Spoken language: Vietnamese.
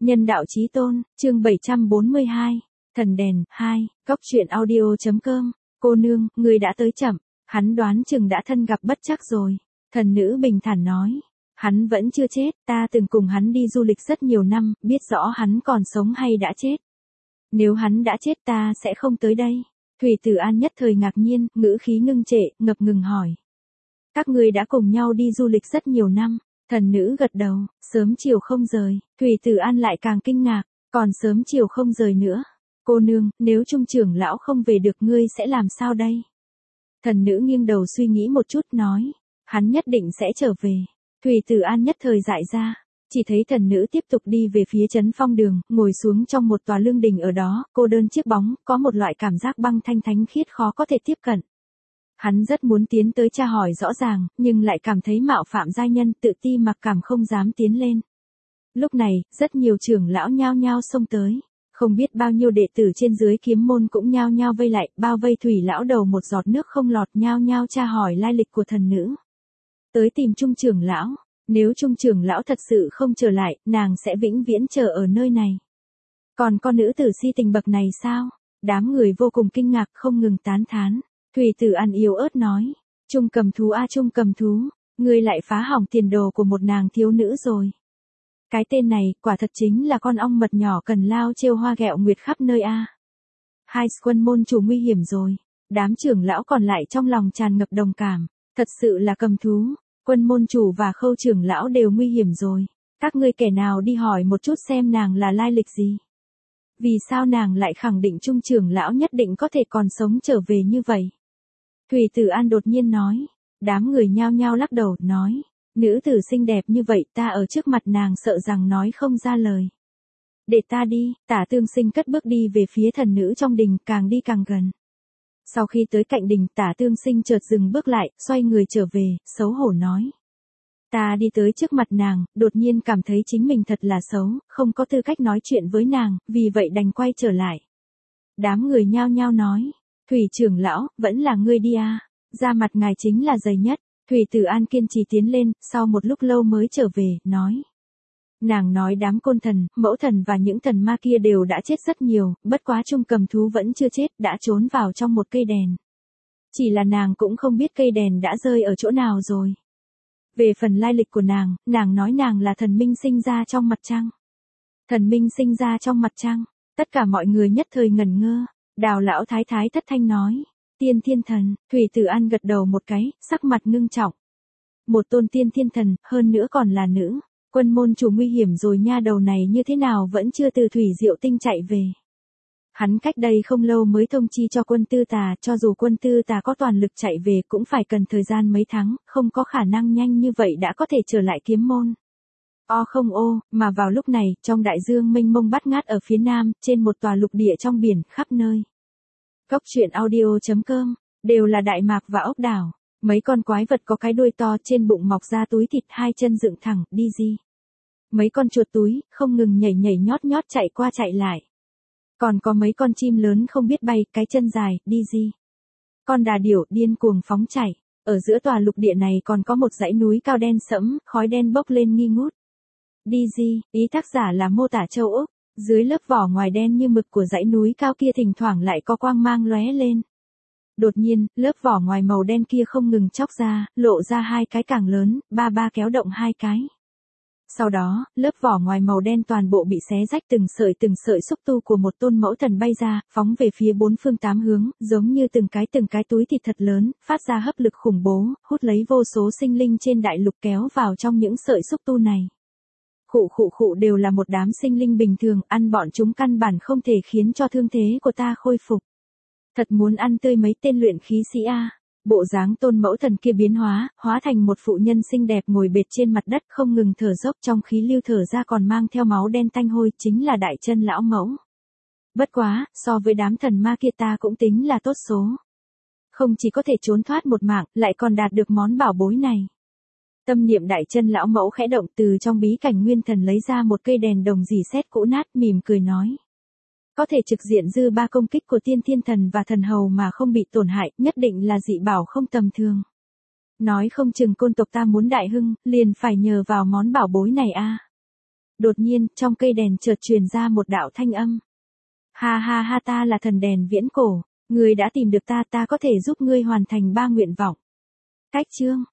Nhân đạo chí tôn, chương 742, thần đèn, 2, góc truyện audio.com, cô nương, người đã tới chậm, hắn đoán chừng đã thân gặp bất trắc rồi. Thần nữ bình thản nói, hắn vẫn chưa chết, ta từng cùng hắn đi du lịch rất nhiều năm, biết rõ hắn còn sống hay đã chết. Nếu hắn đã chết ta sẽ không tới đây. Thủy Tử An nhất thời ngạc nhiên, ngữ khí ngưng trệ, ngập ngừng hỏi. Các ngươi đã cùng nhau đi du lịch rất nhiều năm. Thần nữ gật đầu, sớm chiều không rời. Thủy Tử An lại càng kinh ngạc, còn sớm chiều không rời nữa. Cô nương, nếu trung trưởng lão không về được ngươi sẽ làm sao đây? Thần nữ nghiêng đầu suy nghĩ một chút nói, hắn nhất định sẽ trở về. Thủy Tử An nhất thời dại ra, chỉ thấy thần nữ tiếp tục đi về phía Trấn Phong Đường, ngồi xuống trong một tòa lương đình ở đó, cô đơn chiếc bóng, có một loại cảm giác băng thanh thánh khiết khó có thể tiếp cận. Hắn rất muốn tiến tới tra hỏi rõ ràng, nhưng lại cảm thấy mạo phạm giai nhân, tự ti mặc cảm không dám tiến lên. Lúc này, rất nhiều trưởng lão nhao nhao xông tới, không biết bao nhiêu đệ tử trên dưới kiếm môn cũng nhao nhao vây lại, bao vây Thủy lão đầu một giọt nước không lọt, nhao nhao tra hỏi lai lịch của thần nữ. Tới tìm Trung trưởng lão, nếu Trung trưởng lão thật sự không trở lại, nàng sẽ vĩnh viễn chờ ở nơi này. Còn con nữ tử si tình bậc này sao? Đám người vô cùng kinh ngạc không ngừng tán thán. Thủy Tử An yếu ớt nói, Trung cầm thú a Trung cầm thú, ngươi lại phá hỏng tiền đồ của một nàng thiếu nữ rồi. Cái tên này, quả thật chính là con ong mật nhỏ cần lao trêu hoa ghẹo nguyệt khắp nơi a. Hai quân môn chủ nguy hiểm rồi, đám trưởng lão còn lại trong lòng tràn ngập đồng cảm, thật sự là cầm thú, quân môn chủ và Khâu trưởng lão đều nguy hiểm rồi, các ngươi kẻ nào đi hỏi một chút xem nàng là lai lịch gì. Vì sao nàng lại khẳng định Trung trưởng lão nhất định có thể còn sống trở về như vậy? Thủy Tử An đột nhiên nói, đám người nhao nhao lắc đầu, nói, nữ tử xinh đẹp như vậy ta ở trước mặt nàng sợ rằng nói không ra lời. Để ta đi, Tả Tương Sinh cất bước đi về phía thần nữ trong đình, càng đi càng gần. Sau khi tới cạnh đình, Tả Tương Sinh chợt dừng bước lại, xoay người trở về, xấu hổ nói. Ta đi tới trước mặt nàng, đột nhiên cảm thấy chính mình thật là xấu, không có tư cách nói chuyện với nàng, vì vậy đành quay trở lại. Đám người nhao nhao nói, Thủy trưởng lão, vẫn là ngươi đi a, da mặt ngài chính là dày nhất. Thủy Tử An kiên trì tiến lên, sau một lúc lâu mới trở về, nói. Nàng nói đám côn thần, mẫu thần và những thần ma kia đều đã chết rất nhiều, bất quá Trung cầm thú vẫn chưa chết, đã trốn vào trong một cây đèn. Chỉ là nàng cũng không biết cây đèn đã rơi ở chỗ nào rồi. Về phần lai lịch của nàng nói nàng là thần minh sinh ra trong mặt trăng. Thần minh sinh ra trong mặt trăng, tất cả mọi người nhất thời ngẩn ngơ. Đào lão thái thái thất thanh nói, tiên thiên thần. Thủy Tử An gật đầu một cái, sắc mặt ngưng trọng. Một tôn tiên thiên thần, hơn nữa còn là nữ. Quân môn chủ nguy hiểm rồi nha, đầu này như thế nào vẫn chưa từ Thủy Diệu Tinh chạy về. Hắn cách đây không lâu mới thông chi cho quân tư tà, cho dù quân tư tà có toàn lực chạy về cũng phải cần thời gian mấy tháng, không có khả năng nhanh như vậy đã có thể trở lại kiếm môn. O không ô, mà vào lúc này, trong đại dương mênh mông bát ngát ở phía nam, trên một tòa lục địa trong biển, khắp nơi. Góc truyện audio.com, đều là đại mạc và ốc đảo. Mấy con quái vật có cái đuôi to, trên bụng mọc ra túi thịt, hai chân dựng thẳng, đi gì. Mấy con chuột túi, không ngừng nhảy nhảy nhót nhót chạy qua chạy lại. Còn có mấy con chim lớn không biết bay, cái chân dài, đi gì. Con đà điểu điên cuồng phóng chạy. Ở giữa tòa lục địa này còn có một dãy núi cao đen sẫm, khói đen bốc lên nghi ngút. Đi gì, ý tác giả là mô tả châu Úc, dưới lớp vỏ ngoài đen như mực của dãy núi cao kia thỉnh thoảng lại có quang mang lóe lên. Đột nhiên, lớp vỏ ngoài màu đen kia không ngừng chóc ra, lộ ra hai cái càng lớn, ba kéo động hai cái. Sau đó, lớp vỏ ngoài màu đen toàn bộ bị xé rách, từng sợi xúc tu của một tôn mẫu thần bay ra, phóng về phía bốn phương tám hướng, giống như từng cái túi thịt thật lớn, phát ra hấp lực khủng bố, hút lấy vô số sinh linh trên đại lục kéo vào trong những sợi xúc tu này. Khụ đều là một đám sinh linh bình thường, ăn bọn chúng căn bản không thể khiến cho thương thế của ta khôi phục. Thật muốn ăn tươi mấy tên luyện khí sĩ a. Bộ dáng tôn mẫu thần kia biến hóa thành một phụ nhân xinh đẹp ngồi bệt trên mặt đất không ngừng thở dốc, trong khí lưu thở ra còn mang theo máu đen tanh hôi, chính là Đại Chân lão mẫu. Bất quá, so với đám thần ma kia ta cũng tính là tốt số. Không chỉ có thể trốn thoát một mạng, lại còn đạt được món bảo bối này. Tâm niệm Đại Chân lão mẫu khẽ động, từ trong bí cảnh nguyên thần lấy ra một cây đèn đồng rỉ sét cũ nát, mỉm cười nói. Có thể trực diện dư ba công kích của tiên thiên thần và thần hầu mà không bị tổn hại, nhất định là dị bảo không tầm thường. Nói không chừng côn tộc ta muốn đại hưng, liền phải nhờ vào món bảo bối này a. Đột nhiên, trong cây đèn chợt truyền ra một đạo thanh âm. Ha ha ha, ta là thần đèn viễn cổ, ngươi đã tìm được ta, ta có thể giúp ngươi hoàn thành 3 nguyện vọng. Cách chương